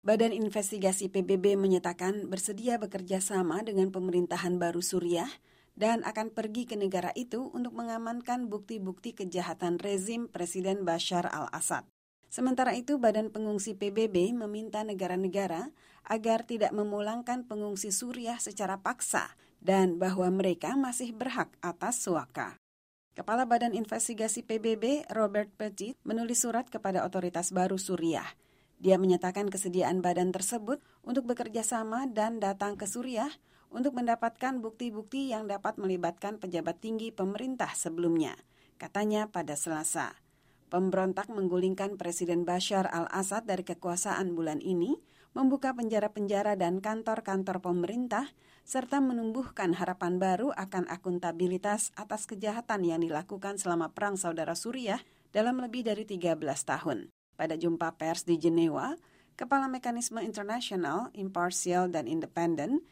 Badan Investigasi PBB menyatakan bersedia bekerja sama dengan pemerintahan baru Suriah dan akan pergi ke negara itu untuk mengamankan bukti-bukti kejahatan rezim Presiden Bashar al-Assad. Sementara itu, Badan Pengungsi PBB meminta negara-negara agar tidak memulangkan pengungsi Suriah secara paksa dan bahwa mereka masih berhak atas suaka. Kepala Badan Investigasi PBB, Robert Petit, menulis surat kepada otoritas baru Suriah. Dia menyatakan kesediaan badan tersebut untuk bekerja sama dan datang ke Suriah untuk mendapatkan bukti-bukti yang dapat melibatkan pejabat tinggi pemerintah sebelumnya. Katanya pada Selasa, pemberontak menggulingkan Presiden Bashar al-Assad dari kekuasaan bulan ini, membuka penjara-penjara dan kantor-kantor pemerintah, serta menumbuhkan harapan baru akan akuntabilitas atas kejahatan yang dilakukan selama Perang Saudara Suriah dalam lebih dari 13 tahun. Pada jumpa pers di Jenewa, Kepala Mekanisme Internasional, Impartial dan Independent,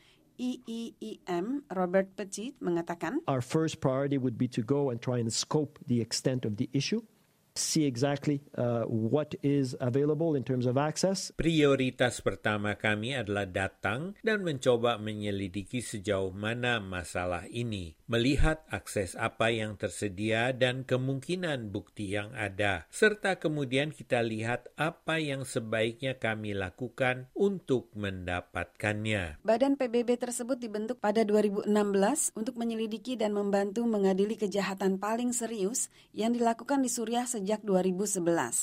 EEEM, Robert Petit, mengatakan, Our first priority would be to go and try and scope the extent of the issue, see exactly what is available in terms of access. Prioritas pertama kami adalah datang dan mencoba menyelidiki sejauh mana masalah ini, melihat akses apa yang tersedia dan kemungkinan bukti yang ada, serta kemudian kita lihat apa yang sebaiknya kami lakukan untuk mendapatkannya. Badan PBB tersebut dibentuk pada 2016 untuk menyelidiki dan membantu mengadili kejahatan paling serius yang dilakukan di Suriah sejak 2011.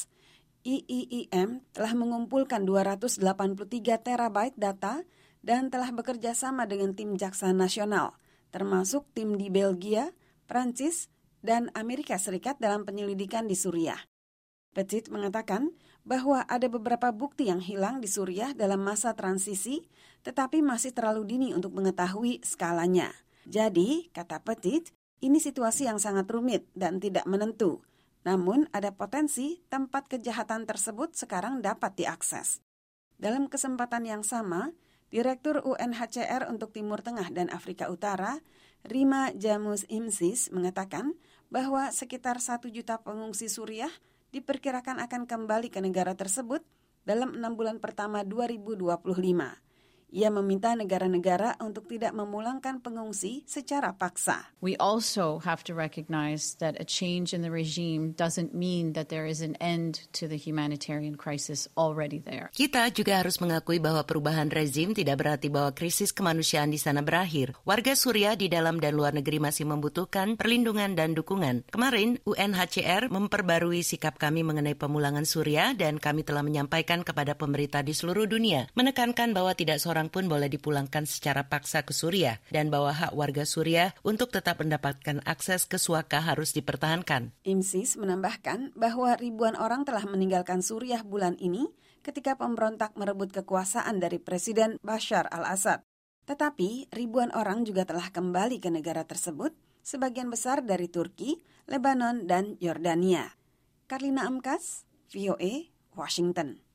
EEEM telah mengumpulkan 283 terabyte data dan telah bekerja sama dengan tim jaksa nasional, termasuk tim di Belgia, Prancis, dan Amerika Serikat dalam penyelidikan di Suriah. Petit mengatakan bahwa ada beberapa bukti yang hilang di Suriah dalam masa transisi, tetapi masih terlalu dini untuk mengetahui skalanya. Jadi, kata Petit, ini situasi yang sangat rumit dan tidak menentu. Namun, ada potensi tempat kejahatan tersebut sekarang dapat diakses. Dalam kesempatan yang sama, Direktur UNHCR untuk Timur Tengah dan Afrika Utara, Rima Jamus Imsis, mengatakan bahwa sekitar 1 juta pengungsi Suriah diperkirakan akan kembali ke negara tersebut dalam 6 bulan pertama 2025. Ia meminta negara-negara untuk tidak memulangkan pengungsi secara paksa. We also have to recognize that a change in the regime doesn't mean that there is an end to the humanitarian crisis already there. Kita juga harus mengakui bahwa perubahan rezim tidak berarti bahwa krisis kemanusiaan di sana berakhir. Warga Suriah di dalam dan luar negeri masih membutuhkan perlindungan dan dukungan. Kemarin, UNHCR memperbarui sikap kami mengenai pemulangan Suriah dan kami telah menyampaikan kepada pemerintah di seluruh dunia, menekankan bahwa tidak seorang pun boleh dipulangkan secara paksa ke Suriah dan bahwa hak warga Suriah untuk tetap mendapatkan akses ke suaka harus dipertahankan. Imsis menambahkan bahwa ribuan orang telah meninggalkan Suriah bulan ini ketika pemberontak merebut kekuasaan dari Presiden Bashar al-Assad. Tetapi ribuan orang juga telah kembali ke negara tersebut, sebagian besar dari Turki, Lebanon, dan Yordania. Karlina Amkas, VOA, Washington.